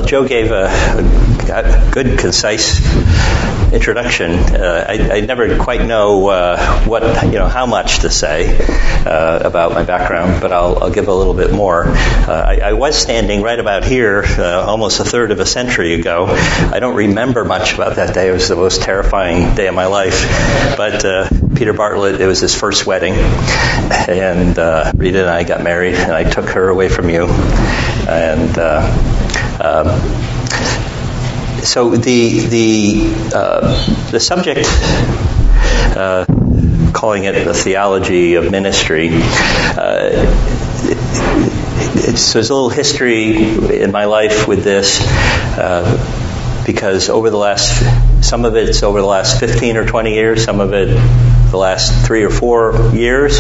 Joe gave a good, concise introduction. I never quite know how much to say about my background, but I'll give a little bit more. I was standing right about here almost a third of a century ago. I don't remember much about that day. It was the most terrifying day of my life. But Peter Bartlett, it was his first wedding, and Rita and I got married, and I took her away from you. And so the subject, calling it the theology of ministry, so there's a little history in my life with this, because some of it's over the last 15 or 20 years, some of it the last 3 or 4 years.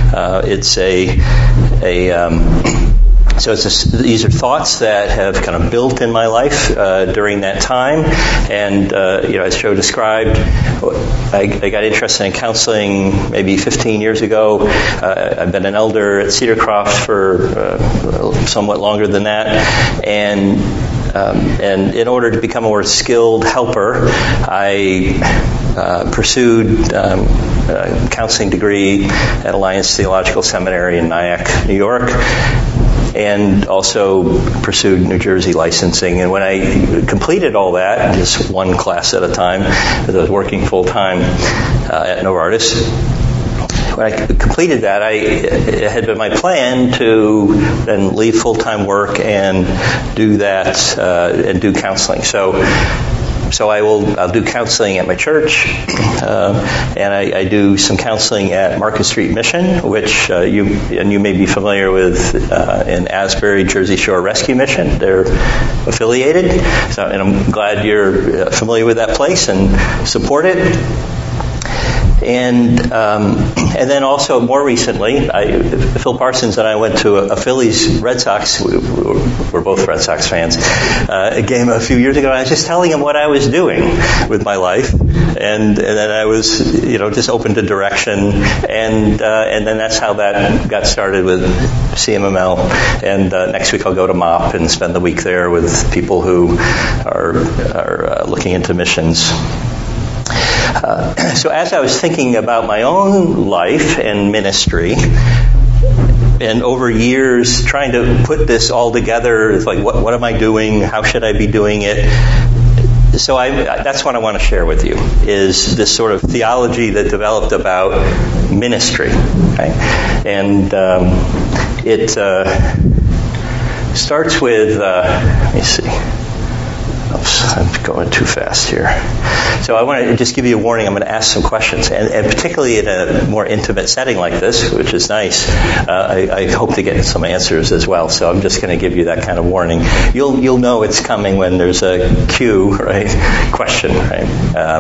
These are thoughts that have kind of built in my life during that time, and as Joe described, I got interested in counseling maybe 15 years ago. I've been an elder at Cedar Croft for somewhat longer than that, and in order to become a more skilled helper, I pursued a counseling degree at Alliance Theological Seminary in Nyack, New York, and also pursued New Jersey licensing. And when I completed all that, just one class at a time, because I was working full-time at Novartis, when I completed that, it had been my plan to then leave full-time work and do that, and do counseling. So I'll do counseling at my church, and I do some counseling at Market Street Mission, which you may be familiar with, in Asbury, Jersey Shore Rescue Mission. They're affiliated, and I'm glad you're familiar with that place and support it. And then also more recently, Phil Parsons and I went to a Phillies Red Sox. We're both Red Sox fans. A game a few years ago. And I was just telling him what I was doing with my life, and then I was just open to direction, and then that's how that got started with CMML. And next week I'll go to MOP and spend the week there with people who are looking into missions. So as I was thinking about my own life and ministry, and over years trying to put this all together, it's like, what am I doing? How should I be doing it? So that's what I want to share with you, is this sort of theology that developed about ministry. Okay? And it starts with, let me see. Oops, I'm going too fast here. So I want to just give you a warning. I'm going to ask some questions, and particularly in a more intimate setting like this, which is nice, I hope to get some answers as well. So I'm just going to give you that kind of warning. You'll know it's coming when there's a cue, right? Question, right?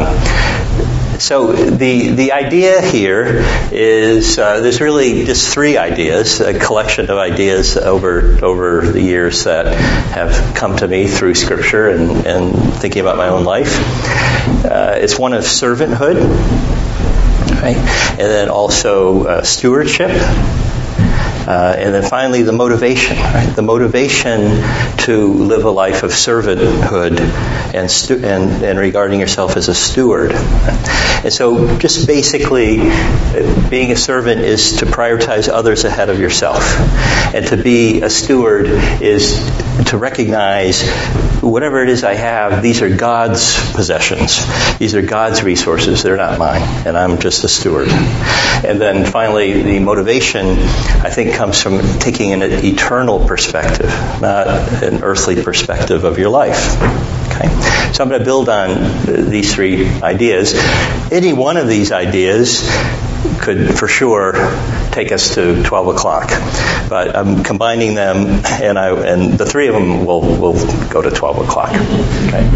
So the idea here is there's really just 3 ideas, a collection of ideas over the years that have come to me through Scripture and thinking about my own life. It's one of servanthood, right? And then also stewardship. And then finally, the motivation, right? The motivation to live a life of servanthood and regarding yourself as a steward. And so just basically, being a servant is to prioritize others ahead of yourself. And to be a steward is to recognize whatever it is I have, these are God's possessions. These are God's resources. They're not mine. And I'm just a steward. And then finally, the motivation, I think, comes from taking an eternal perspective, not an earthly perspective of your life. Okay? So I'm going to build on these 3 ideas. Any one of these ideas could for sure take us to 12 o'clock. But I'm combining them, and the 3 of them will go to 12 o'clock. Okay?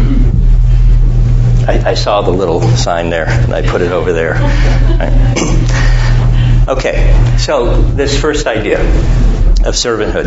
I saw the little sign there, and I put it over there. Right. Okay, so this first idea of servanthood.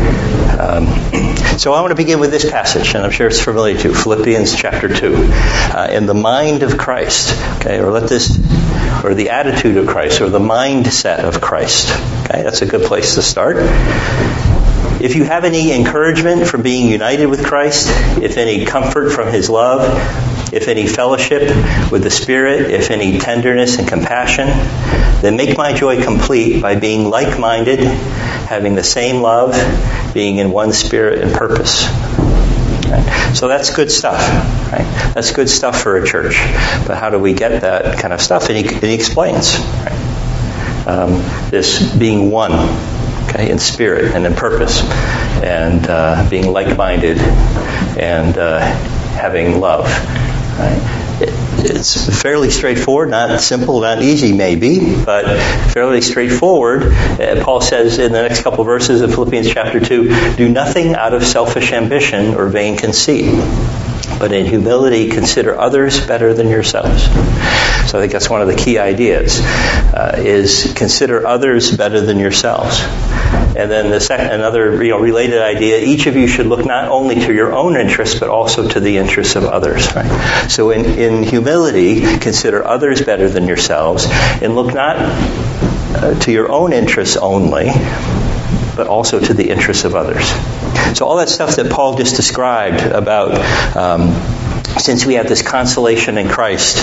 So I want to begin with this passage, and I'm sure it's familiar to you, Philippians chapter 2. In the mind of Christ, okay, or the attitude of Christ, or the mindset of Christ. Okay, that's a good place to start. If you have any encouragement from being united with Christ, if any comfort from His love, if any fellowship with the Spirit, if any tenderness and compassion, then make my joy complete by being like-minded, having the same love, being in one spirit and purpose. Right? So that's good stuff. Right? That's good stuff for a church. But how do we get that kind of stuff? And he explains. Right? This being one, okay, in spirit and in purpose, and being like-minded, and having love. Right? It's fairly straightforward, not simple, not easy maybe, but fairly straightforward. Paul says in the next couple of verses of Philippians chapter 2, do nothing out of selfish ambition or vain conceit, but in humility consider others better than yourselves. So I think that's one of the key ideas, is consider others better than yourselves. And then another related idea, each of you should look not only to your own interests, but also to the interests of others. Right? So in humility, consider others better than yourselves, and look not to your own interests only, but also to the interests of others. So all that stuff that Paul just described about, since we have this consolation in Christ,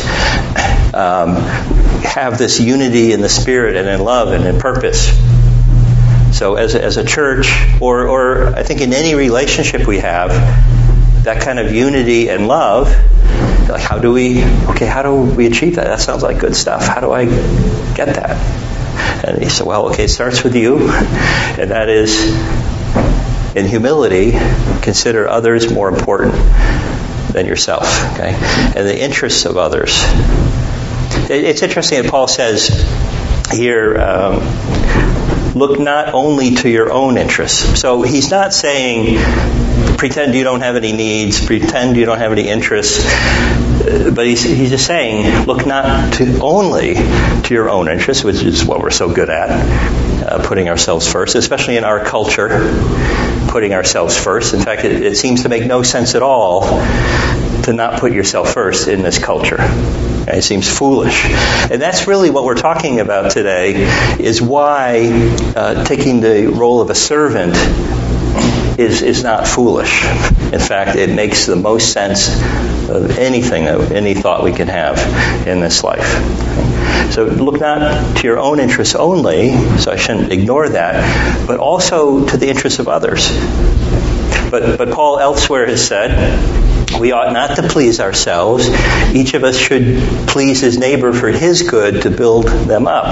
have this unity in the Spirit and in love and in purpose. So as a church, or I think in any relationship we have, that kind of unity and love, like how do we achieve that? That sounds like good stuff. How do I get that? And he said, well, okay, it starts with you, and that is, in humility, consider others more important than yourself, okay? And the interests of others. It's interesting that Paul says here, look not only to your own interests. So he's not saying, pretend you don't have any needs, pretend you don't have any interests, but he's just saying, look not only to your own interests, which is what we're so good at, putting ourselves first, especially in our culture, putting ourselves first. In fact, it seems to make no sense at all to not put yourself first in this culture. It seems foolish. And that's really what we're talking about today, is why taking the role of a servant is not foolish. In fact, it makes the most sense of any thought we can have in this life. So look not to your own interests only, so I shouldn't ignore that, but also to the interests of others. But Paul elsewhere has said, we ought not to please ourselves. Each of us should please his neighbor for his good, to build him up.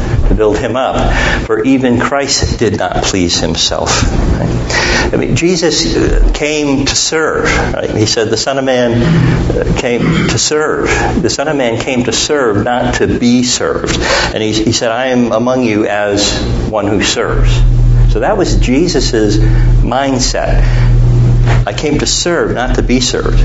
For even Christ did not please himself. I mean, Jesus came to serve. Right? He said the Son of Man came to serve. The Son of Man came to serve, not to be served. And he said, I am among you as one who serves. So that was Jesus' mindset. I came to serve, not to be served.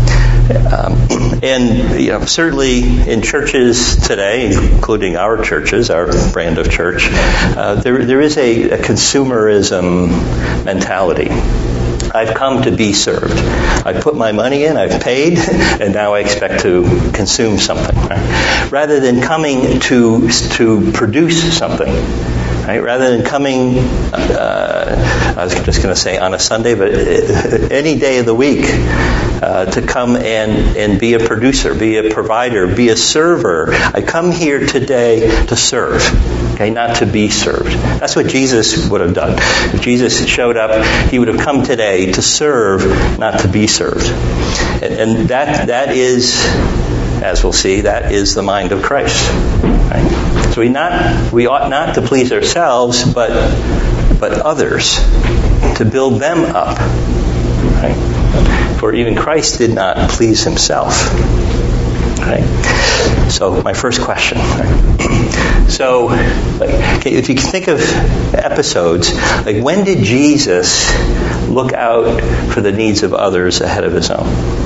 And certainly in churches today, including our churches, our brand of church, there is a consumerism mentality. I've come to be served. I've put my money in, I've paid, and now I expect to consume something. Right? Rather than coming to produce something. Right? Rather than coming, I was just going to say on a Sunday, but any day of the week, to come and be a producer, be a provider, be a server. I come here today to serve, okay, not to be served. That's what Jesus would have done. If Jesus showed up, he would have come today to serve, not to be served. And that is, as we'll see, that is the mind of Christ. Right? So we ought not to please ourselves, but others, to build them up. Right? For even Christ did not please himself. Right? So my first question. Right? So, if you think of episodes, like when did Jesus look out for the needs of others ahead of his own?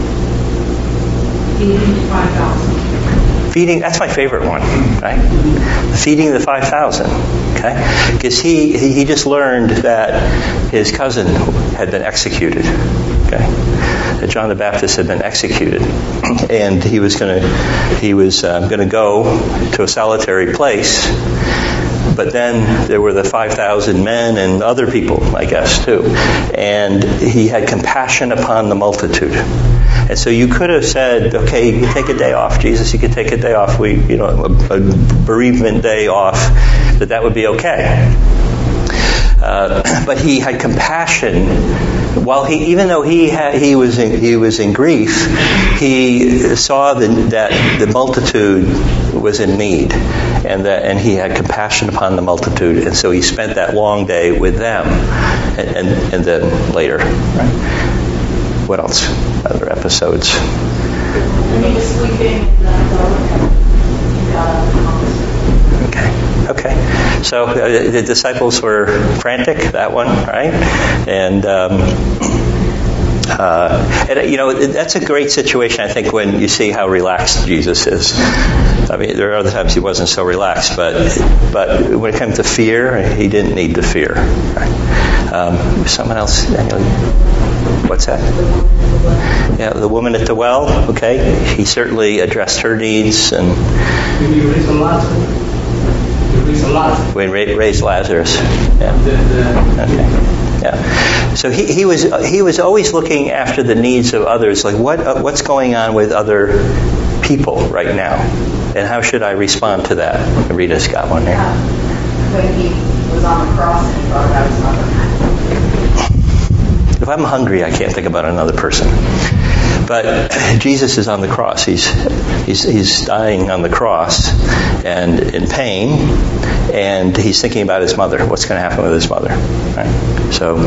Feeding 5,000. That's my favorite one, right? Feeding the 5,000, okay? Because he just learned that his cousin had been executed, okay? That John the Baptist had been executed, and he was going to go to a solitary place. But then there were the 5,000 men and other people, I guess, too. And he had compassion upon the multitude. And so you could have said, okay, you can take a day off, Jesus, you can take a day off, a bereavement day off, that would be okay. But he had compassion. While even though he was in grief, he saw that the multitude was in need, and he had compassion upon the multitude, and so he spent that long day with them, and then later. Right? What else? Other episodes. And he was sleeping in Okay. So the disciples were frantic, that one, right? And that's a great situation, I think, when you see how relaxed Jesus is. I mean, there are other times he wasn't so relaxed, but when it comes to fear, he didn't need to fear. Right? Someone else? What's that? Yeah, the woman at the well. Okay, he certainly addressed her needs and. We raised Lazarus. Yeah. Okay. Yeah. So he was always looking after the needs of others. Like what's going on with other people right now, and how should I respond to that? Rita's got one there. When he was on the cross and he thought about his mother. If I'm hungry, I can't think about another person. But Jesus is on the cross. He's dying on the cross and in pain, and he's thinking about his mother. What's going to happen with his mother? Right?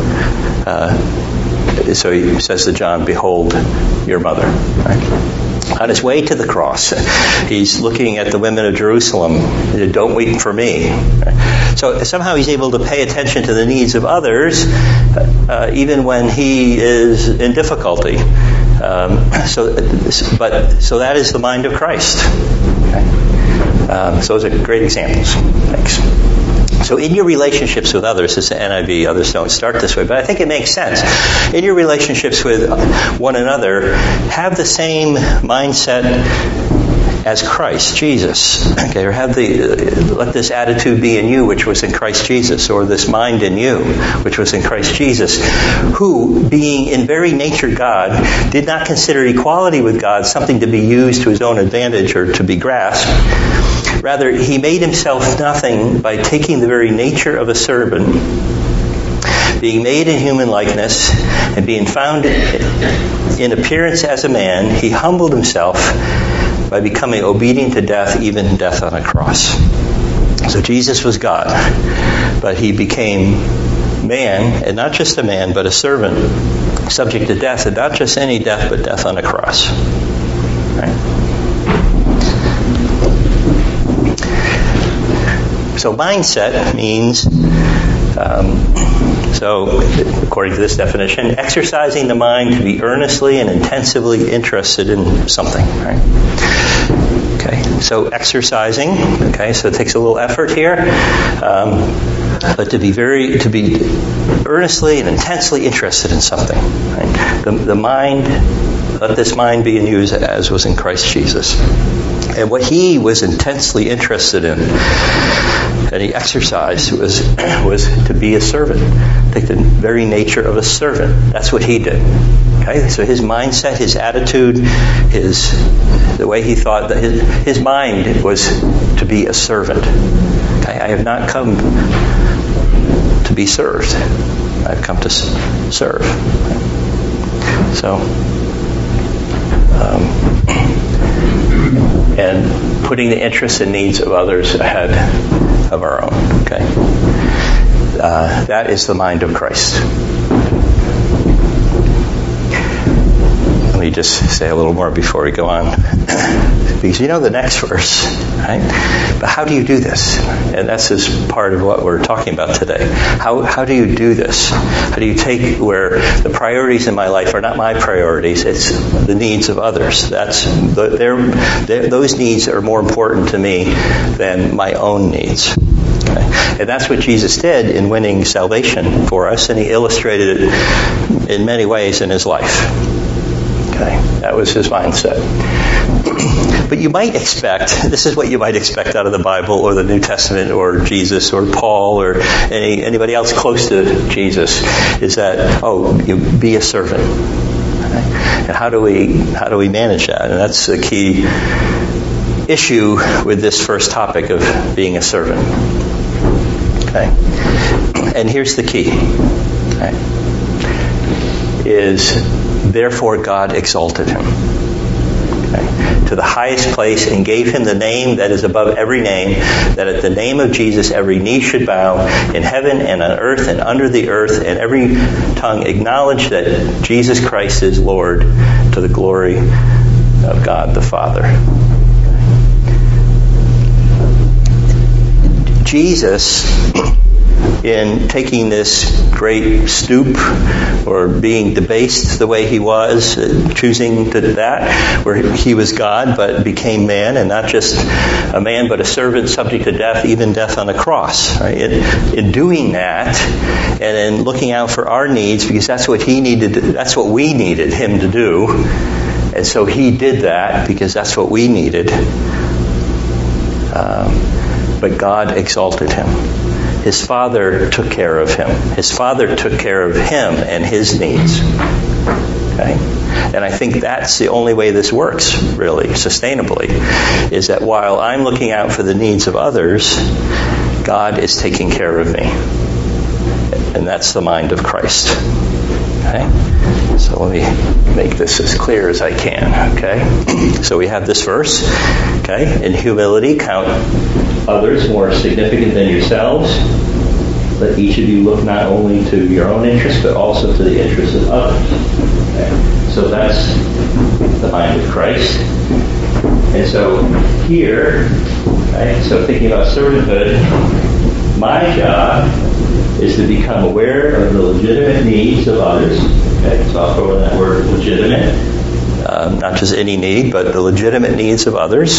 So he says to John, "Behold, your mother." Right? On his way to the cross, he's looking at the women of Jerusalem. Don't weep for me. Right? So somehow he's able to pay attention to the needs of others, even when he is in difficulty. So that is the mind of Christ. Okay? So those are great examples. Thanks. So in your relationships with others, this is NIV, others don't start this way, but I think it makes sense. In your relationships with one another, have the same mindset as Christ, Jesus. Okay, or let this attitude be in you, which was in Christ Jesus, or this mind in you, which was in Christ Jesus, who, being in very nature God, did not consider equality with God something to be used to his own advantage or to be grasped. Rather, he made himself nothing by taking the very nature of a servant, being made in human likeness, and being found in appearance as a man, he humbled himself by becoming obedient to death, even death on a cross. So Jesus was God, but he became man, and not just a man, but a servant, subject to death, and not just any death, but death on a cross. Right? So mindset means, according to this definition, exercising the mind to be earnestly and intensively interested in something. Right? Okay, so exercising. Okay, so it takes a little effort here, but to be earnestly and intensely interested in something. Right? The mind, let this mind be in you as was in Christ Jesus. And what he was intensely interested in, and he exercised, was to be a servant. Take the very nature of a servant. That's what he did. Okay, so his mindset, his attitude, the way he thought, that his mind was to be a servant. Okay, I have not come to be served. I've come to serve. So. And putting the interests and needs of others ahead of our own. Okay, that is the mind of Christ. Let me just say a little more before we go on, because you know the next verse, right? But how do you do this? And that's just part of what we're talking about today. How do you do this? How do you take where the priorities in my life are not my priorities? It's the needs of others. Those needs are more important to me than my own needs. Okay? And that's what Jesus did in winning salvation for us, and he illustrated it in many ways in his life. Okay, that was his mindset. But you might expect, this is what you might expect out of the Bible or the New Testament or Jesus or Paul or anybody else close to Jesus, is that, you be a servant. Okay? And how do we manage that? And that's the key issue with this first topic of being a servant. Okay? And here's the key. Okay? Is therefore God exalted him. To the highest place and gave him the name that is above every name, that at the name of Jesus every knee should bow in heaven and on earth and under the earth, and every tongue acknowledge that Jesus Christ is Lord, to the glory of God the Father. Jesus, in taking this great stoop or being debased the way he was, choosing to that, where he was God but became man, and not just a man but a servant subject to death, even death on the cross. Right? In doing that and in looking out for our needs, because that's what he needed, that's what we needed him to do, and so he did that because that's what we needed. But God exalted him. His Father took care of him. His Father took care of him and his needs. Okay? And I think that's the only way this works, really, sustainably, is that while I'm looking out for the needs of others, God is taking care of me. And that's the mind of Christ. Okay? So let me make this as clear as I can. Okay? So we have this verse. Okay? In humility, count others more significant than yourselves. Let each of you look not only to your own interests, but also to the interests of others. Okay? So that's the mind of Christ. And so here, okay, so thinking about servanthood, my job is to become aware of the legitimate needs of others. Okay, so I'll throw in that word legitimate. Not just any need, but the legitimate needs of others.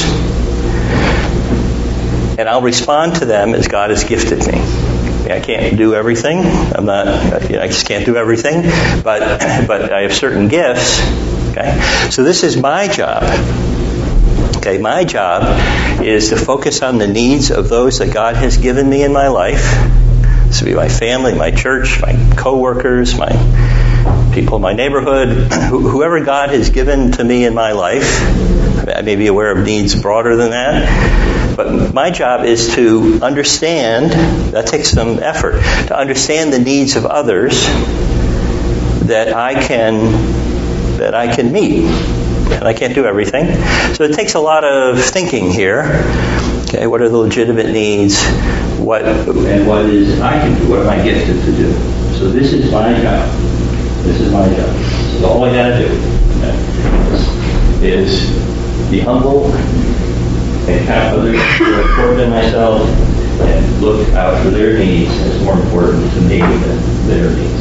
And I'll respond to them as God has gifted me. I can't do everything. I just can't do everything. But I have certain gifts. Okay? So this is my job. Okay, my job is to focus on the needs of those that God has given me in my life. This would be my family, my church, my co-workers, my people in my neighborhood, whoever God has given to me in my life. I may be aware of needs broader than that. But my job is to understand, that takes some effort, to understand the needs of others that I can meet. And I can't do everything. So it takes a lot of thinking here. Okay, what are the legitimate needs? What is I can do? What am I gifted to do? So this is my job. This is my job. This is all I got to do. Okay? Is be humble and count others who are important than myself and look out for their needs as more important to me than their needs.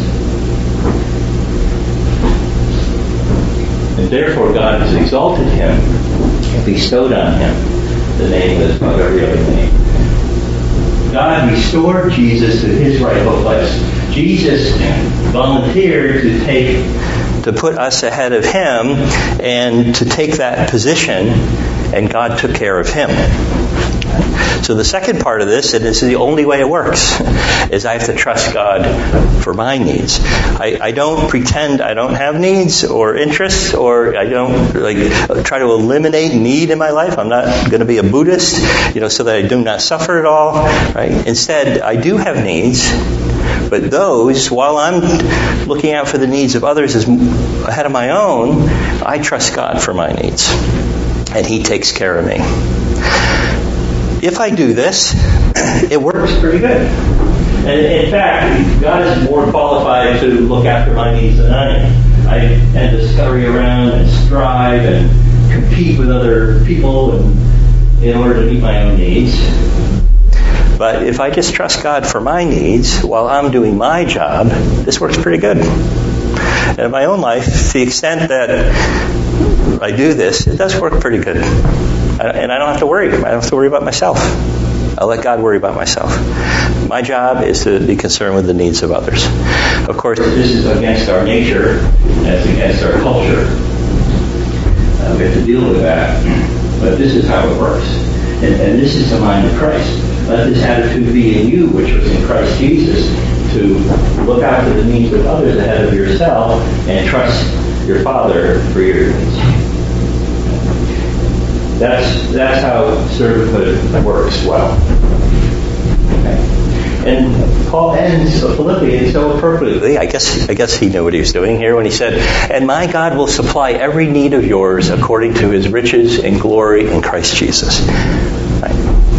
And therefore God has exalted him and bestowed on him the name that is above every other name. God restored Jesus to his rightful place. Jesus volunteered to put us ahead of him and to take that position, and God took care of him. So the second part of this, and this is the only way it works, is I have to trust God for my needs. I don't pretend I don't have needs or interests, or I don't try to eliminate need in my life. I'm not going to be a Buddhist, so that I do not suffer at all. Right? Instead, I do have needs, but those, while I'm looking out for the needs of others as ahead of my own, I trust God for my needs, and He takes care of me. If I do this, it works pretty good. And in fact, God is more qualified to look after my needs than I am. I tend to scurry around and strive and compete with other people in order to meet my own needs. But if I just trust God for my needs while I'm doing my job, this works pretty good. And in my own life, to the extent that I do this, it does work pretty good. And I don't have to worry. I don't have to worry about myself. I'll let God worry about myself. My job is to be concerned with the needs of others. Of course, this is against our nature, and it's against our culture. don't get to deal with that. But this is how it works. And this is the mind of Christ. Let this attitude be in you, which was in Christ Jesus, to look out for the needs of others ahead of yourself and trust your Father for your needs. That's how servanthood works well. Okay. And Paul ends Philippians so appropriately. I guess he knew what he was doing here when he said, "And my God will supply every need of yours according to his riches and glory in Christ Jesus." Right.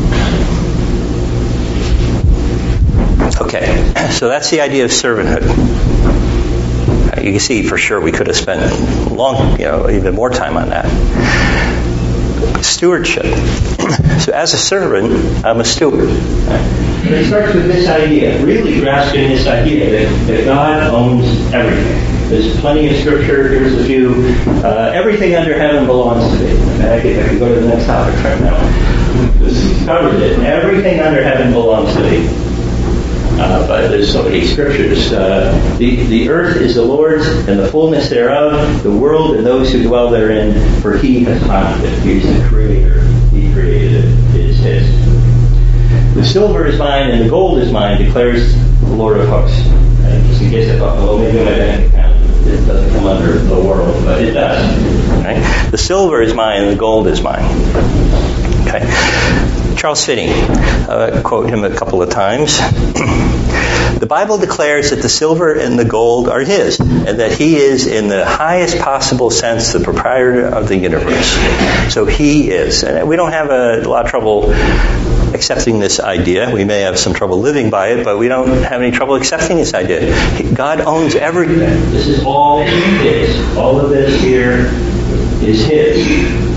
Okay, so that's the idea of servanthood. You can see for sure we could have spent even more time on that. Stewardship. So as a servant, I'm a steward. But it starts with this idea, really grasping this idea that God owns everything. There's plenty of scripture. Here's a few. Everything under heaven belongs to me. I can go to the next topic right now. This covers it. Everything under heaven belongs to me. But there's so many scriptures. The earth is the Lord's and the fullness thereof, the world and those who dwell therein, for he has founded it. He's the creator. He created it. It is his. The silver is mine and the gold is mine, declares the Lord of hosts. Just in case I thought, well, maybe my bank account, it doesn't come under the world, but it does. Right? The silver is mine and the gold is mine. Okay. Charles Finney, quote him a couple of times. The Bible declares that the silver and the gold are his, and that he is, in the highest possible sense, the proprietor of the universe. So he is. And we don't have a lot of trouble accepting this idea. We may have some trouble living by it, but we don't have any trouble accepting this idea. God owns everything. This is all his. All of this here is his.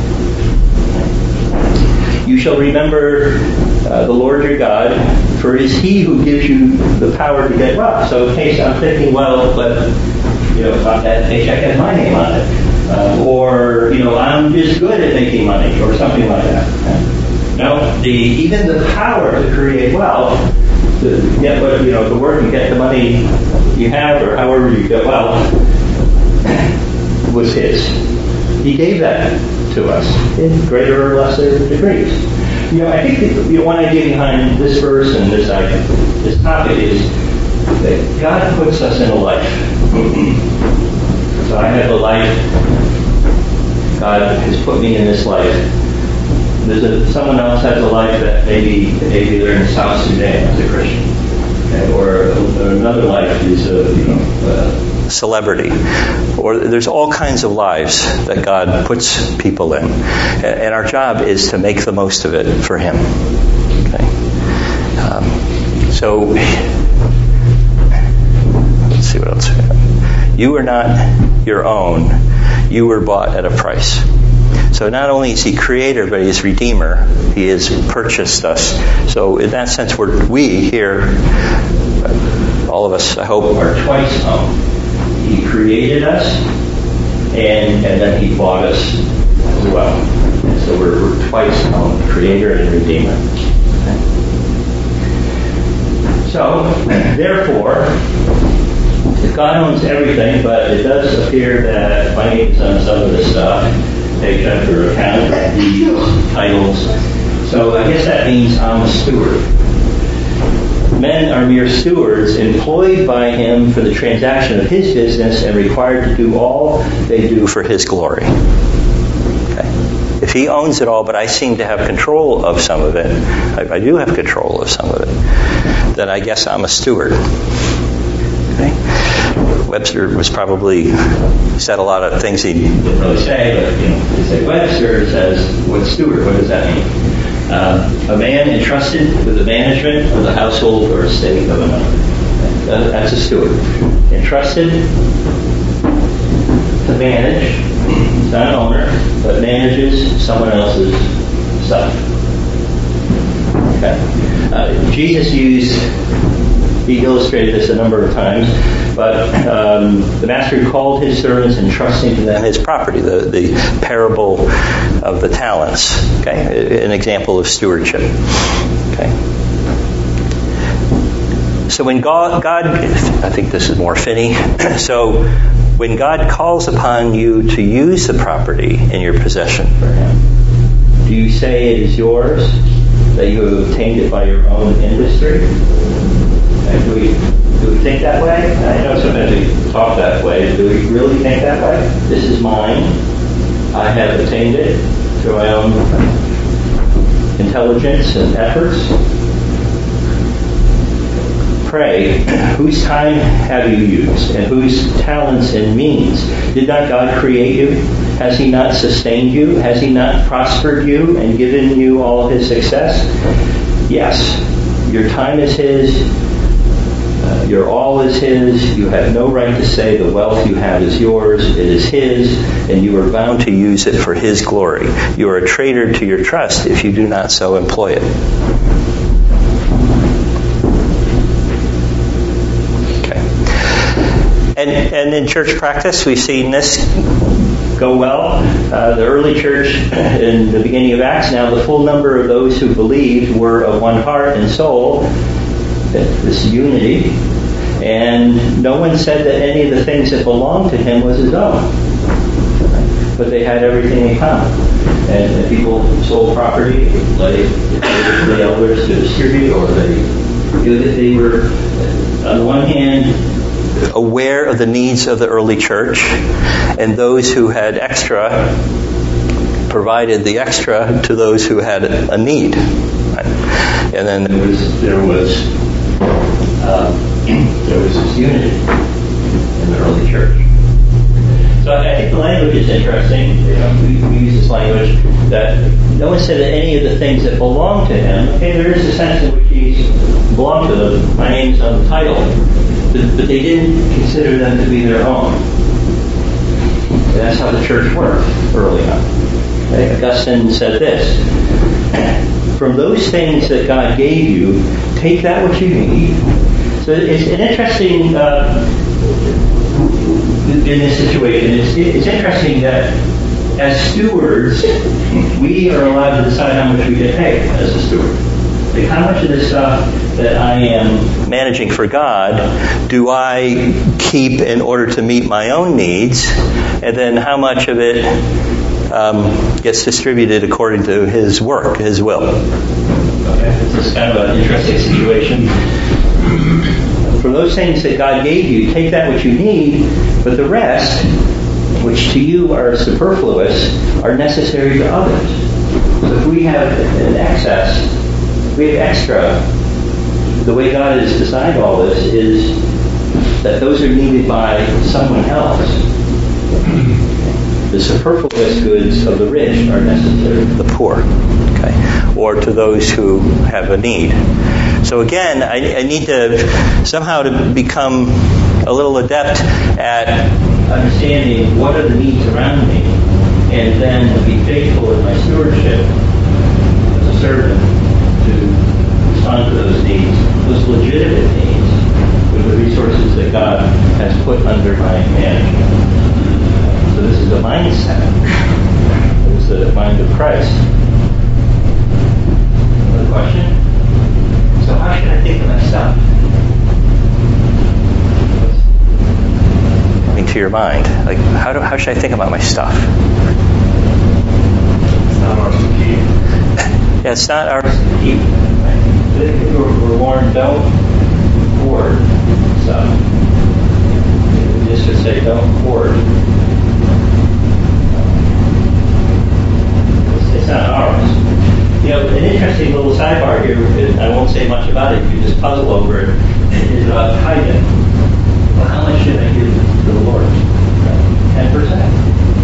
You shall remember the Lord your God, for it is he who gives you the power to get wealth. So in case I'm thinking, well, but that paycheck has my name on it. Or I'm just good at making money, or something like that. No, even the power to create wealth, to get to work and get the money you have, or however you get wealth, was his. He gave that to us in greater or lesser degrees. I think one idea behind this verse and this topic is that God puts us in a life. So I have a life. God has put me in this life. Someone else has a life that maybe they're in South Sudan as a Christian, or another life is a celebrity, or there's all kinds of lives that God puts people in, and our job is to make the most of it for him. Okay. So let's see what else we have. You are not your own. You were bought at a price. So not only is he creator, but he is redeemer. He has purchased us. So in that sense, we here, all of us, I hope, are twice owned. He created us, and then he bought us as well. And so we're twice owned, creator and redeemer. Okay. So, therefore, if God owns everything, but it does appear that my name's on some of this stuff, paycheck or account, deeds, titles. So I guess that means I'm a steward. Men are mere stewards employed by him for the transaction of his business and required to do all they do for his glory. Okay. If he owns it all, but I seem to have control of some of it, I do have control of some of it, then I guess I'm a steward. Okay. Webster was probably said a lot of things he didn't really say, but to say Webster says, what steward, what does that mean? A man entrusted with the management of the household or estate of another. That's a steward. Entrusted to manage, he's not an owner, but manages someone else's stuff. Okay. Jesus he illustrated this a number of times, but the master called his servants, entrusting to them his property, the parable of the talents. Okay, an example of stewardship. Okay. So when God, I think this is more Finney. So When God calls upon you to use the property in your possession for Him, do you say it is yours, that you have obtained it by your own industry? Do we think that way? I know sometimes we talk that way. Do we really think that way? This is mine. I have obtained it through my own intelligence and efforts. Pray, whose time have you used, and whose talents and means? Did not God create you? Has He not sustained you? Has He not prospered you and given you all His success? Yes, your time is His. Your all is His. You have no right to say the wealth you have is yours. It is His, and you are bound to use it for His glory. You are a traitor to your trust if you do not so employ it. Okay. And in church practice, we've seen this go well. The early church in the beginning of Acts, now the full number of those who believed were of one heart and soul, this unity, and no one said that any of the things that belonged to him was his own, but they had everything in common. And people sold property, let the elders to distribute, or they were, on the one hand, aware of the needs of the early church, and those who had extra provided the extra to those who had a need. And then there was this unity in the early church. So I think the language is interesting. We use this language that no one said that any of the things that belong to him. Okay, there is a sense in which he belonged to them. My name's on the title, but they didn't consider them to be their own. And that's how the church worked early on. Okay? Augustine said this: from those things that God gave you, take that which you need. So it's an interesting, in this situation, it's interesting that as stewards, we are allowed to decide how much we get paid as a steward. Like, how much of this stuff that I am managing for God do I keep in order to meet my own needs, and then how much of it gets distributed according to His work, His will. Okay, this is kind of an interesting situation. From those things that God gave you, take that which you need, but the rest, which to you are superfluous, are necessary to others. So if we have an excess, we have extra, the way God has designed all this is that those are needed by someone else. The superfluous goods of the rich are necessary to the poor, okay, or to those who have a need. So again, I need to somehow to become a little adept at understanding what are the needs around me, and then be faithful in my stewardship as a servant to respond to those needs, those legitimate needs, with the resources that God has put under my management. So this is a mindset. It's the mind of Christ. Another question? So how should I think of my stuff? Coming to your mind. Like, how should I think about my stuff? It's not ours to keep. Yeah, it's not ours to keep. We're warned, don't hoard stuff. Just to say, don't hoard. It's not ours. An interesting little sidebar here, I won't say much about it, you just puzzle over it, is about tithing. Well, how much should I give to the Lord? 10%.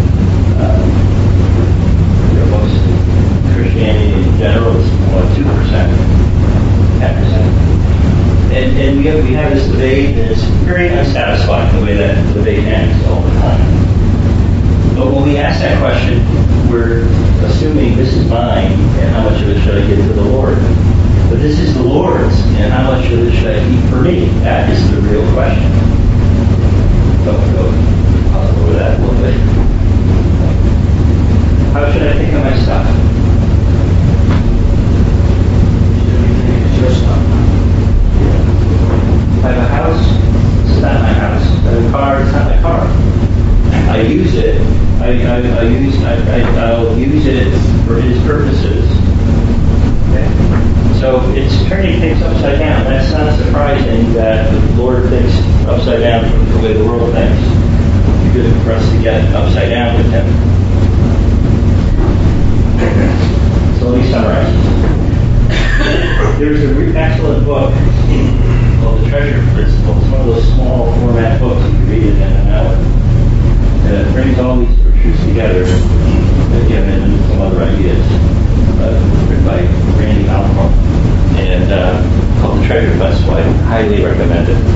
Most Christianity in general is 2%. 10%. And we have this debate, and it's very unsatisfying the way that debate ends all the time. But when we ask that question, we're assuming this is mine, and how much of it should I give to the Lord? But this is the Lord's, and how much of it should I keep for me? That is the real question. Don't go over that a little bit. How should I think of my stuff? It's your stuff. If I have a house, it's not my house. If I have a car, it's not my car. I'll use it for His purposes. Okay? So it's turning things upside down. That's not surprising that the Lord thinks upside down the way the world thinks. It's good for us to get upside down with Him. So let me summarize. There's an excellent book called The Treasure Principle. It's one of those small format books you can read it in an hour. And it brings all these scriptures together, and some other ideas, written by Randy Alcorn, and called The Treasure Principle. I highly recommend it.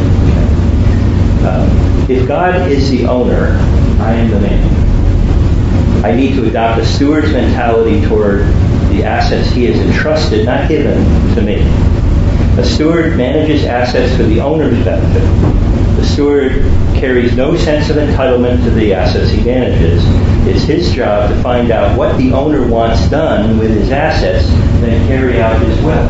If God is the owner, I am the man. I need to adopt a steward's mentality toward the assets He has entrusted, not given, to me. A steward manages assets for the owner's benefit. The steward carries no sense of entitlement to the assets he manages. It's his job to find out what the owner wants done with his assets, then carry out his will.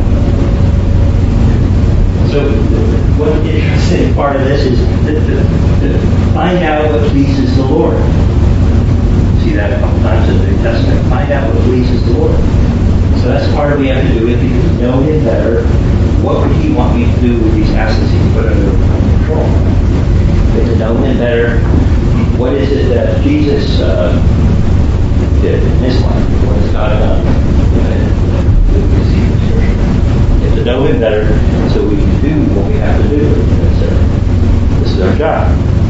So one interesting part of this is to find out what pleases the Lord. See that a couple times in the New Testament. Find out what pleases the Lord. So that's part of what we have to do. If you know Him better, what would He want me to do with these assets He put under control? Get to know Him better. What is it that Jesus did in His life? What has God done? Get to know Him better so we can do what we have to do. This is our job.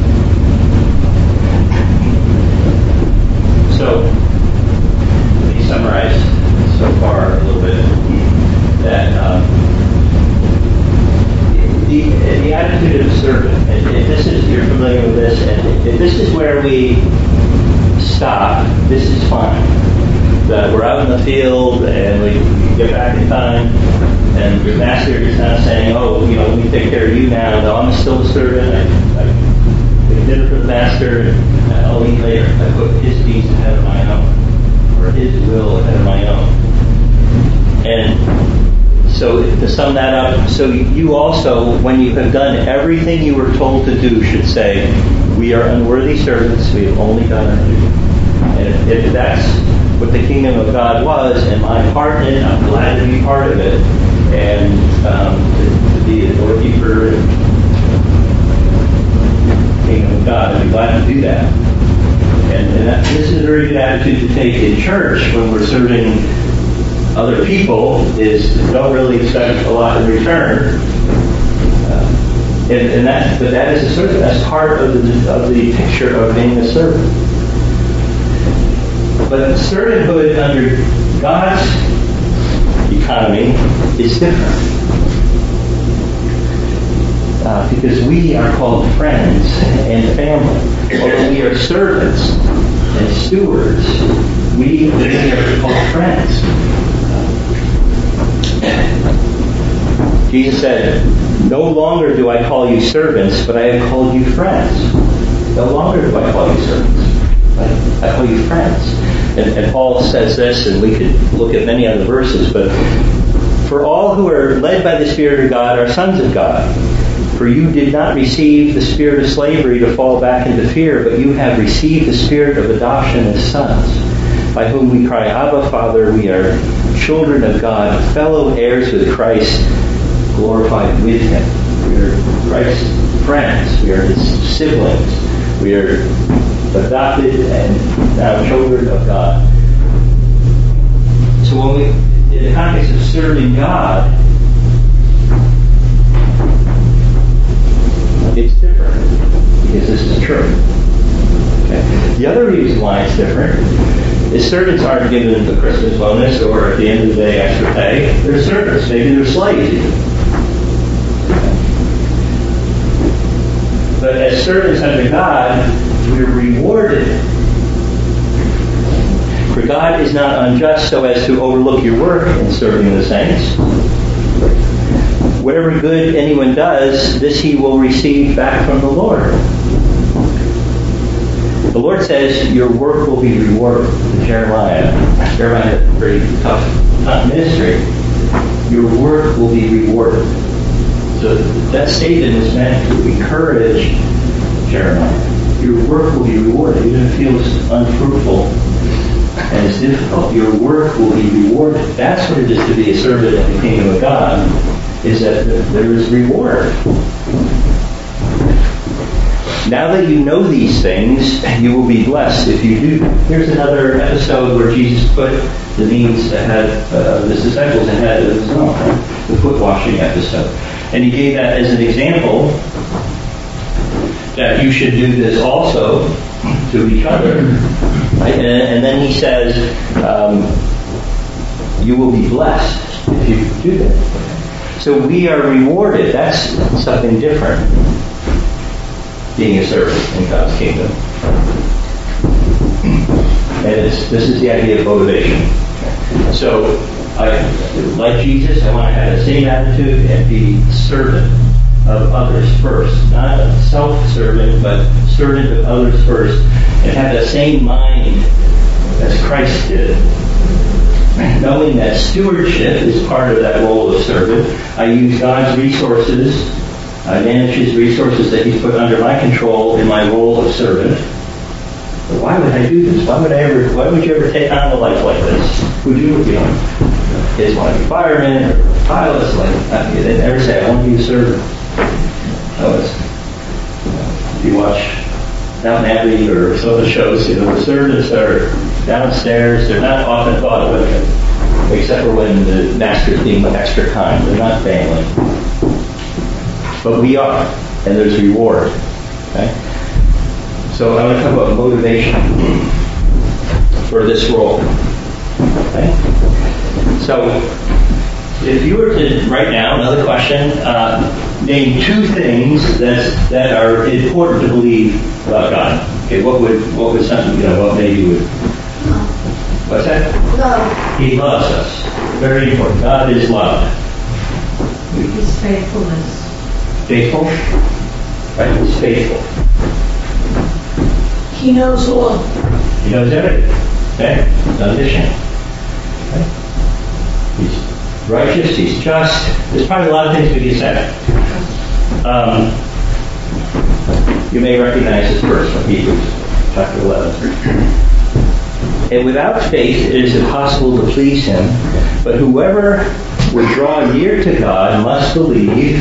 So, let me summarize so far a little bit that the attitude of the servant, and this is, you're familiar with this, and if this is where we stop, this is fine. We're out in the field and we get back in time, and your master is not saying, oh, let me take care of you now. No, I'm still a servant. I get dinner for the master, and I'll eat later. I put his needs ahead of my own, or his will ahead of my own. And so to sum that up, so you also, when you have done everything you were told to do, should say, we are unworthy servants, we have only done our duty. And if that's what the kingdom of God was, and my part in it, I'm glad to be part of it, and to be a doorkeeper in the kingdom of God, I'd be glad to do that. And this is a very good attitude to take in church when we're serving other people, is don't really expect a lot in return. But that is a servant. That's part of the picture of being a servant. But servanthood under God's economy is different. Because we are called friends and family. Although we are servants and stewards, we are called friends. Jesus said, no longer do I call you servants, but I have called you friends. No longer do I call you servants, but I call you friends. And Paul says this, and we could look at many other verses, but for all who are led by the Spirit of God are sons of God. For you did not receive the spirit of slavery to fall back into fear, but you have received the spirit of adoption as sons, by whom we cry, Abba, Father. We are children of God, fellow heirs with Christ, glorified with Him. We are Christ's friends. We are His siblings. We are adopted and now children of God. So when we, in the context of serving God, it's different because this is true. Okay. The other reason why it's different is servants aren't given the Christmas bonus or at the end of the day extra pay. They're servants. Maybe they're slaves even. But as servants under God, we're rewarded. For God is not unjust so as to overlook your work in serving the saints. Whatever good anyone does, this he will receive back from the Lord. The Lord says, your work will be rewarded. Jeremiah had a pretty tough ministry. Your work will be rewarded. So that statement is meant to encourage Jeremiah. your work will be rewarded. Even if it feels unfruitful and it's difficult, your work will be rewarded. That's what it is to be a servant in the kingdom of God, is that there is reward. Now that you know these things, you will be blessed if you do. Here's another episode where Jesus put the needs ahead of his disciples ahead of his own, right? The foot washing episode. And he gave that as an example that you should do this also to each other. Right? And then he says, you will be blessed if you do that. So we are rewarded. That's something different, being a servant in God's kingdom. And this is the idea of motivation. So, like Jesus, I want to have the same attitude and be servant of others first. Not a self-servant, but servant of others first. And have the same mind as Christ did. Knowing that stewardship is part of that role of servant, I use God's resources, I manage His resources that He's put under my control in my role of servant. But why would I do this? Why would you ever take on a life like this? Would you, kids want to be firemen or pilots, they never say, I want to be a servant. If you watch Downton Abbey or some of the shows, the servants are downstairs. They're not often thought of, except for when the master's being extra kind. They're not family. But we are, and there's reward. Okay? So I want to talk about motivation for this role. Okay? So if you were to, right now, another question, name two things that are important to believe about God. Okay, what would something, what maybe you would... What's that? Love. He loves us. Very important. God is love. His faithfulness. Faithful? Right? He's faithful. He knows all. He knows everything. Okay? He's omniscient. Okay? He's righteous. He's just. There's probably a lot of things we can say. You may recognize this verse from Hebrews chapter 11. And without faith it is impossible to please Him, but whoever would draw near to God must believe.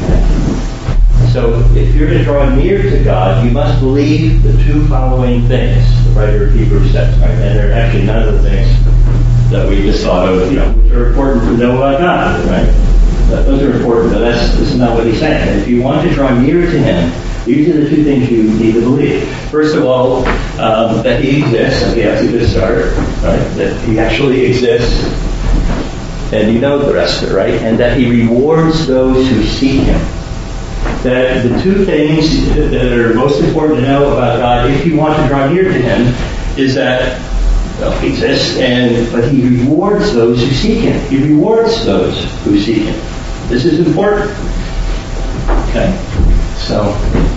So if you're to draw near to God, you must believe the two following things, the writer of Hebrews says, right? And they're actually none of the things that we just thought of, which are important to know about God, right? Those are important, but this is not what he's saying. If you want to draw near to Him, these are the two things you need to believe. First of all, that He exists. Okay, that's a good start, right? That He actually exists. And you know the rest of it, right? And that He rewards those who seek Him. That the two things that are most important to know about God, if you want to draw near to Him, is that He exists, but He rewards those who seek Him. He rewards those who seek Him. This is important. Okay? So,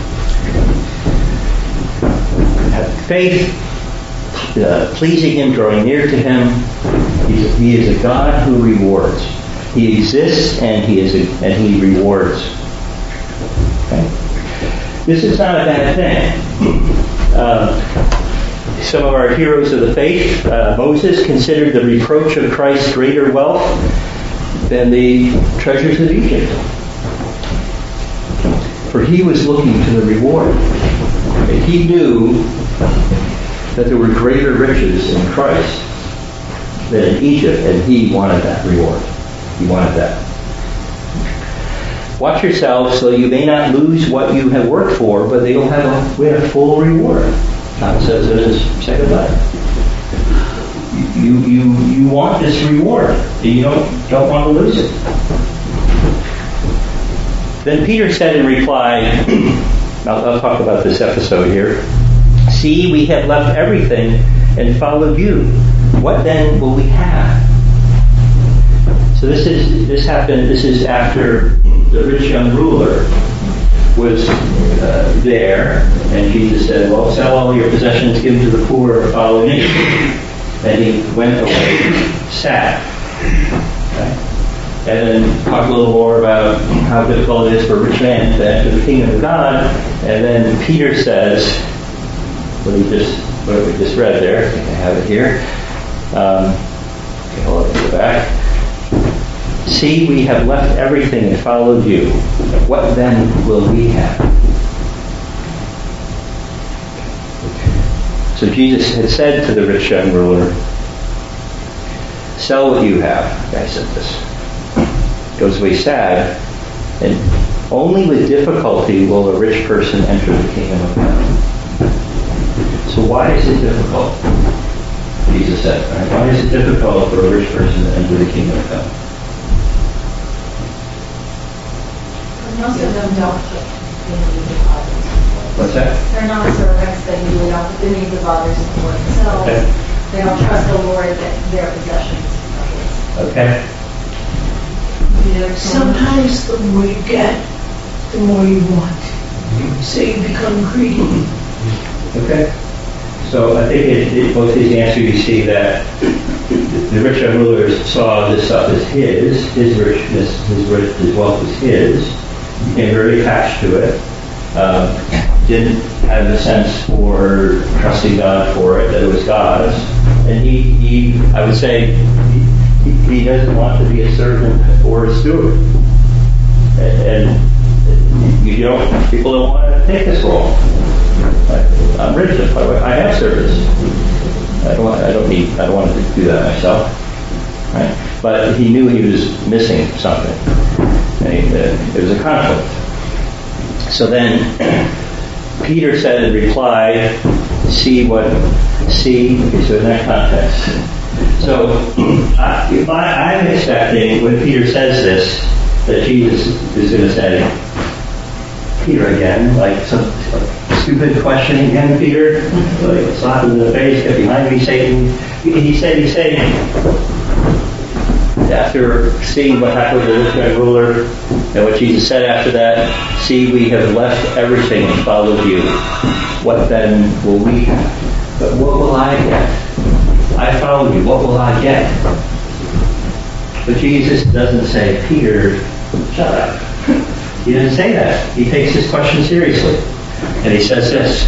have faith, pleasing Him, drawing near to Him. He is a God who rewards. He exists and He rewards. Okay? This is not a bad thing. Some of our heroes of the faith, Moses considered the reproach of Christ greater wealth than the treasures of Egypt. For he was looking to the reward. And he knew that there were greater riches in Christ than in Egypt, and he wanted that reward. He wanted that. Watch yourselves so you may not lose what you have worked for, but you'll win a full reward. God says in His second letter. You want this reward, and you don't want to lose it. Then Peter said in reply, I'll talk about this episode here. See, we have left everything and followed you. What then will we have? So this is after the rich young ruler was there, and Jesus said, well, sell all your possessions, give them to the poor, and follow me. And he went away sad. Okay? And then talk a little more about how difficult it is for a rich man to enter the kingdom of God. And then Peter says, what we just read there. I think I have it here. Okay, hold on, go back. See, we have left everything and followed you. What then will we have? So Jesus had said to the rich young ruler, sell what you have. The guy said this. Goes away sad, and only with difficulty will a rich person enter the kingdom of heaven. So why is it difficult? Jesus said, right? Why is it difficult for a rich person to enter the kingdom of heaven? Most of them don't put the needs of others. What's that? They're not servants that usually don't put the needs of others before themselves. Okay. They don't trust the Lord that their possessions are His. Okay. Sometimes the more you get, the more you want. So you become greedy. Okay. So I think both these answers you see that the rich young rulers saw this stuff as his richness, his wealth was his. Became very attached to it. Didn't have a sense for trusting God for it, that it was God's. And he I would say, he doesn't want to be a servant or a steward. And people don't want to take this role. I'm rich, I have service. I don't want to do that myself. Right? But he knew he was missing something. And it was a conflict. So then Peter said in reply, see, okay, so in that context. So I'm expecting when Peter says this, that Jesus is going to say, Peter again, like some stupid question again, Peter, like slap him in the face, get behind me, Satan. He said, after seeing what happened to the rich young ruler, and what Jesus said after that, see, we have left everything and followed you. What then will we have? But what will I get? I followed you. What will I get? But Jesus doesn't say, Peter, shut up. He doesn't say that. He takes this question seriously. And he says this,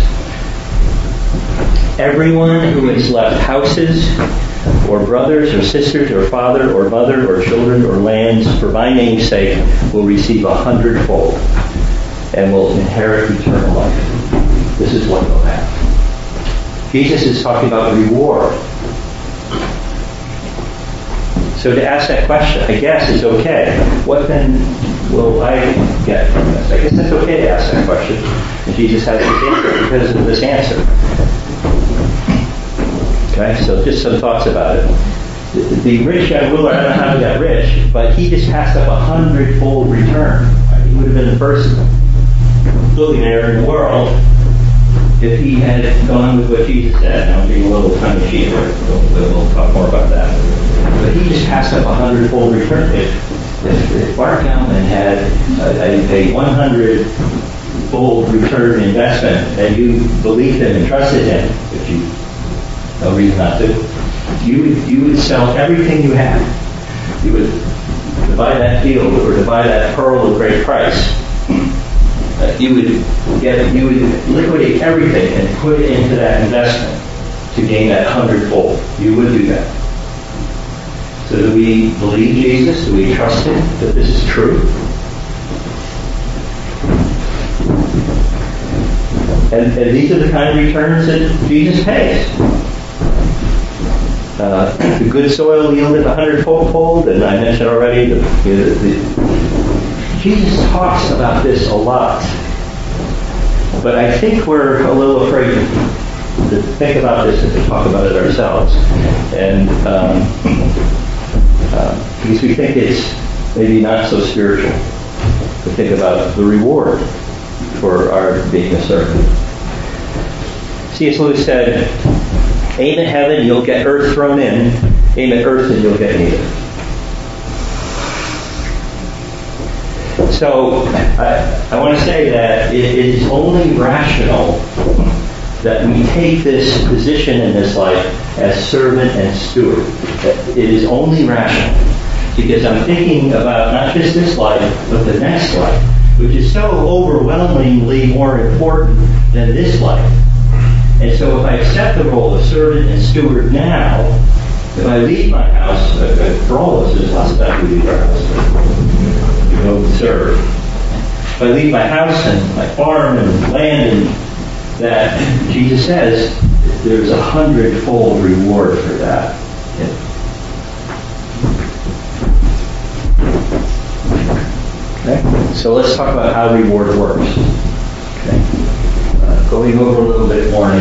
everyone who has left houses, or brothers, or sisters, or father, or mother, or children, or lands, for my name's sake, will receive 100-fold, and will inherit eternal life. This is what they'll have. Jesus is talking about reward. So to ask that question, I guess, is okay. What then will I get from this? I guess it's okay to ask that question. And Jesus has this answer because of this answer. Okay, so just some thoughts about it. The rich young ruler, I don't know how he got rich, but he just passed up 100-fold return. He would have been the first billionaire in the world if he had gone with what Jesus said. Now I'm being a little tongue-in-cheek, we'll talk more about that. But he just passed up 100-fold return. If Bart Gellman had a 100-fold return investment, and you believed him and trusted him, which you no reason not to, you would sell everything you had. You would to buy that field or to buy that pearl of great price. You would liquidate everything and put it into that investment to gain that 100-fold. You would do that. So do we believe Jesus? Do we trust him that this is true? And these are the kind of returns that Jesus pays. The good soil yielded 100-fold, and I mentioned already Jesus talks about this a lot. But I think we're a little afraid to think about this and to talk about it ourselves. And because we think it's maybe not so spiritual to think about the reward for our being a servant. C.S. Lewis said, aim at heaven, you'll get earth thrown in. Aim at earth and you'll get neither. So I want to say that it is only rational that we take this position in this life as servant and steward. It is only rational. Because I'm thinking about not just this life, but the next life, which is so overwhelmingly more important than this life. And so if I accept the role of servant and steward now, if I leave my house, for all of us, there's lots of times we leave our house. We go serve. If I leave my house and my farm and land, and that Jesus says there's 100-fold reward for that. Okay, so let's talk about how reward works. Okay, going over a little bit more.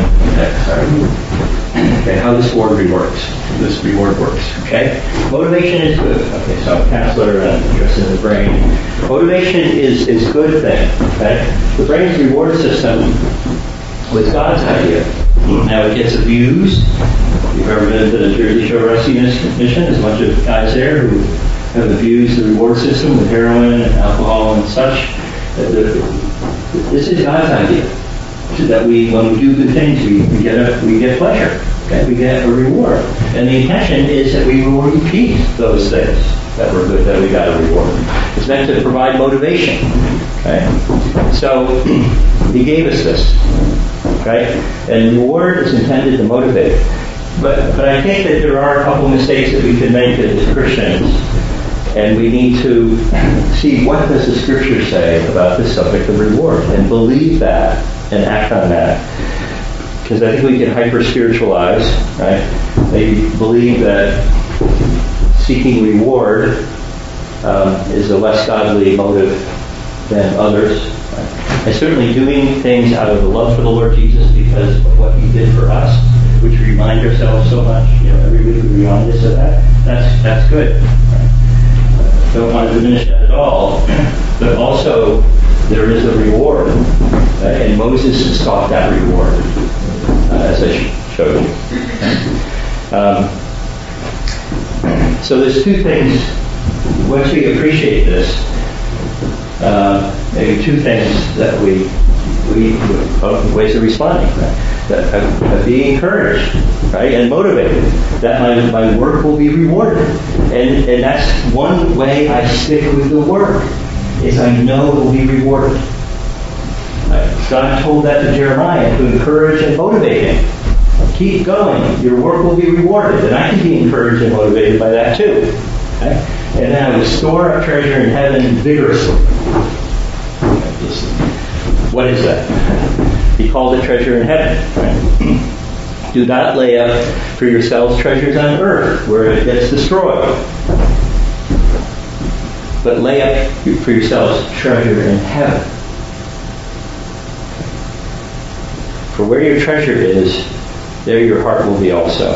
Okay, how this reward works. This reward works. Okay, motivation is good. Okay, so I'm a counselor and I'm interested in the brain. Motivation is a good thing. Okay, the brain's reward system was God's idea. Now it gets abused. If you've ever been to the Jersey Shore Rescue Mission, there's a bunch of guys there who have abused the reward system with heroin and alcohol and such. This is God's idea. So that when we do good things, we get pleasure. Okay? We get a reward. And the intention is that we will repeat those things that were good, that we got a reward. It's meant to provide motivation. Okay? So he gave us this. Okay? And the reward is intended to motivate. But I think that there are a couple mistakes that we can make as Christians. And we need to see, what does the Scripture say about this subject of reward, and believe that and act on that. Because I think we can hyper-spiritualize, right? They believe that seeking reward is a less godly motive than others. Right? And certainly doing things out of the love for the Lord Jesus because of what He did for us, which we remind ourselves so much, every week we remind us of that. That's good. Right? Don't want to diminish that at all, but also there is a reward, and Moses sought that reward, as I showed you. So there's two things. Once we appreciate this, maybe two things that we ways of responding. Right? That be encouraged, right, and motivated. That my work will be rewarded, and that's one way I stick with the work. Is I know it will be rewarded. God told that to Jeremiah to encourage and motivate him. Keep going. Your work will be rewarded, and I can be encouraged and motivated by that too. Okay? And then I will store up treasure in heaven vigorously. What is that? He called it treasure in heaven. Right? Do not lay up for yourselves treasures on earth where it gets destroyed. But lay up for yourselves treasure in heaven. For where your treasure is, there your heart will be also.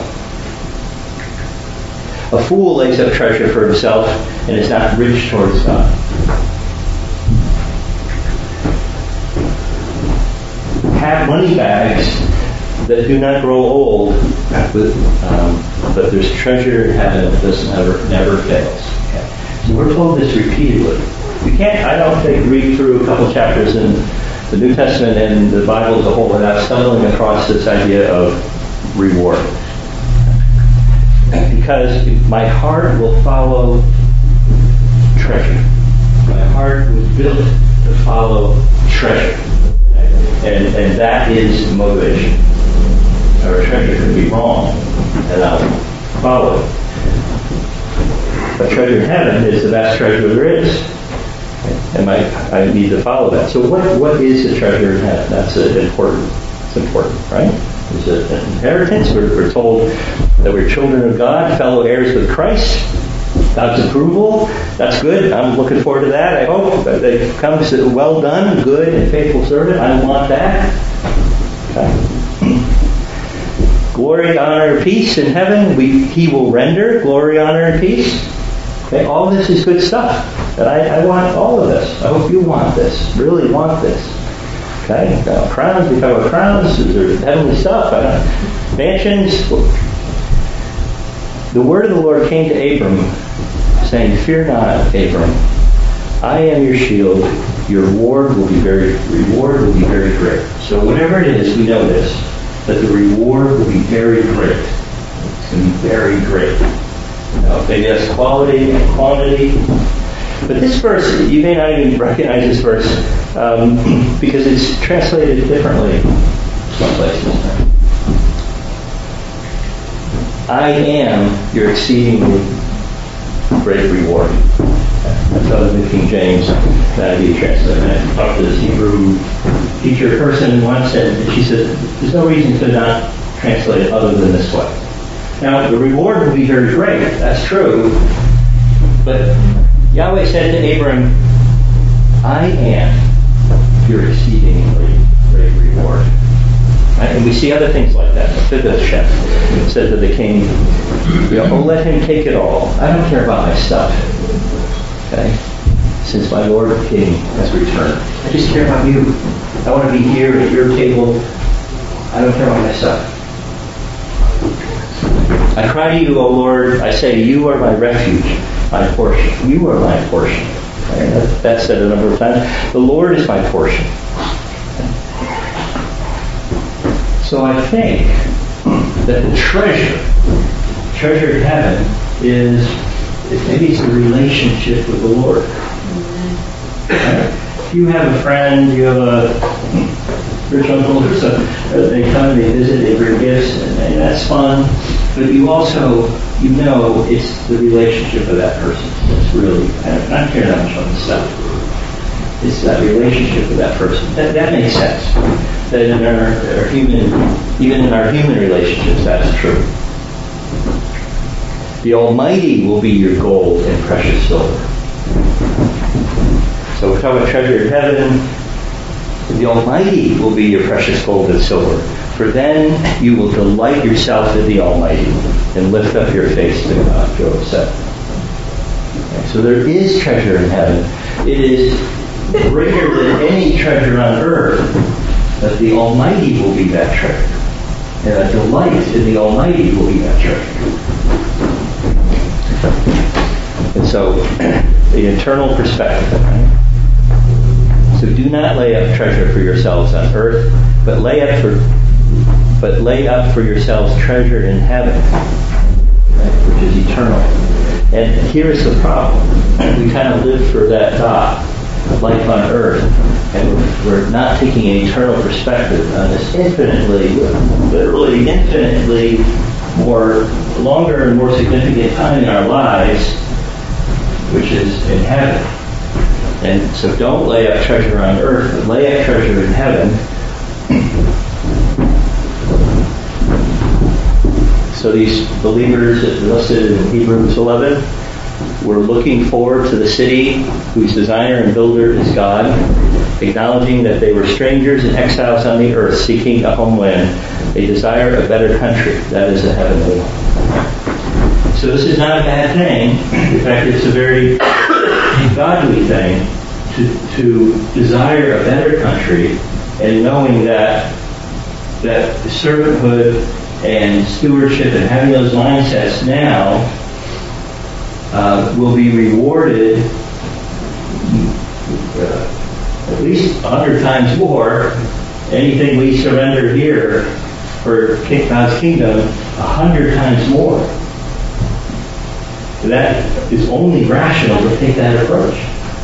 A fool lays up treasure for himself and is not rich towards God. Have money bags that do not grow old, but there's treasure in heaven that never fails. Okay. So we're told this repeatedly. We can't, I don't think, read through a couple chapters in the New Testament and the Bible as a whole without stumbling across this idea of reward. Because my heart will follow treasure. My heart was built to follow treasure. And that is motivation. Our treasure can be wrong, and I'll follow it. But treasure in heaven is the best treasure there is. And I need to follow that. So what is the treasure in heaven? That's important. It's important, right? It's an inheritance. We're told that we're children of God, fellow heirs with Christ. God's approval. That's good. I'm looking forward to that. I hope that it comes to well done, good and faithful servant. I want that. Okay. Glory, honor, peace in heaven. He will render glory, honor, and peace. Okay. All this is good stuff. And I want all of this. I hope you want this. Really want this. Okay. Crowns. We talk about crowns. There's heavenly stuff. Mansions. The word of the Lord came to Abram, saying, "Fear not, Abram. I am your shield. Your reward will be very great." So whatever it is, we know this, that the reward will be very great. It's going to be very great. Now, maybe that's quality and quantity. But this verse, you may not even recognize this verse because it's translated differently some places. I am your exceedingly great reward. That's how the New King James NIV translated. I talked to this Hebrew teacher person once, and she said, there's no reason to not translate it other than this way. Now, the reward will be very great. That's true. But Yahweh said to Abram, I am your exceedingly great reward. Right? And we see other things like that. Mephibosheth said to the king, let him take it all. I don't care about my stuff. Okay? Since my Lord the King has returned. I just care about you. I want to be here at your table. I don't care about my stuff. I cry to you, O Lord. I say, you are my refuge, my portion. You are my portion. Okay? That's said a number of times. The Lord is my portion. So I think that the treasure in heaven is maybe it's a relationship with the Lord. If you have a friend, you have a rich uncle or something, they come, they visit, they bring gifts, and that's fun. But you also, it's the relationship of that person that's really, I don't care that much about the stuff. It's that relationship with that person. That makes sense. That in our even in our human relationships, that's true. The Almighty will be your gold and precious silver. So we're talking about treasure in heaven. The Almighty will be your precious gold and silver. For then you will delight yourself in the Almighty and lift up your face to God, Job said. Okay, so there is treasure in heaven. It is greater than any treasure on earth. But the Almighty will be that treasure. And a delight in the Almighty will be that treasure. And so, the eternal perspective, right? So do not lay up treasure for yourselves on earth, but lay up for yourselves treasure in heaven, right? Which is eternal. And here's the problem. We kind of live for that thought. Life on earth, and we're not taking an eternal perspective on this literally infinitely more longer and more significant time in our lives, which is in heaven. And so don't lay up treasure on earth, but lay up treasure in heaven. So these believers listed in Hebrews 11 were looking forward to the city whose designer and builder is God, acknowledging that they were strangers and exiles on the earth seeking a homeland. They desire a better country. That is a heavenly one. So this is not a bad thing. In fact, it's a very godly thing to desire a better country and knowing that servanthood and stewardship and having those mindsets now will be rewarded at least 100 times more. Anything we surrender here for God's kingdom, 100 times more. That is only rational to take that approach.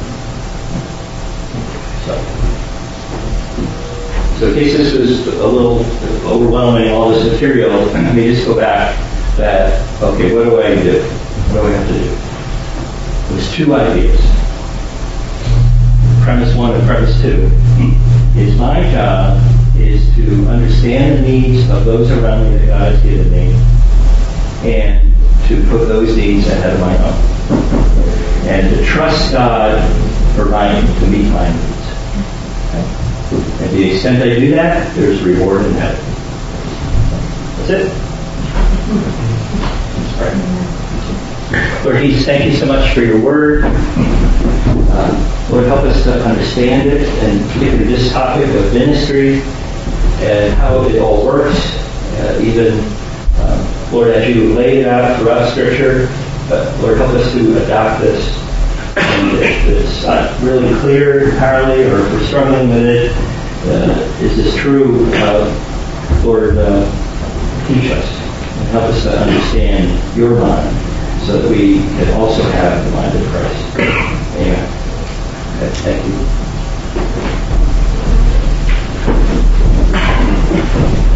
So in case this was a little overwhelming, all this material, let me just go back that, okay, what do I do? What do I have to do? There's two ideas. Premise one and premise two is my job is to understand the needs of those around me that God has given me and to put those needs ahead of my own. And to trust God to meet my needs. Okay? And to the extent I do that, there's reward in heaven. That's it. Let's pray. Lord Jesus, thank you so much for your word. Lord, help us to understand it, and particularly this topic of ministry and how it all works. Lord, as you lay it out throughout Scripture, Lord, help us to adopt this. And if it's not really clear entirely, or if we're struggling with it, is this true? Lord, teach us and help us to understand your mind so that we can also have the mind of Christ. Amen. Thank you.